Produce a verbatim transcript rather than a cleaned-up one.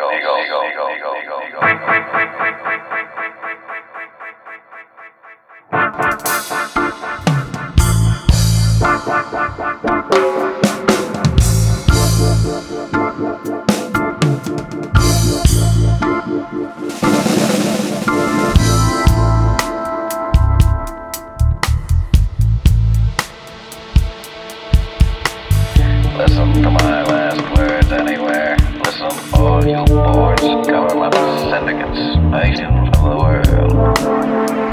Listen to my last words anywhere. Listen, all you boards, governments, syndicates, nations of the world.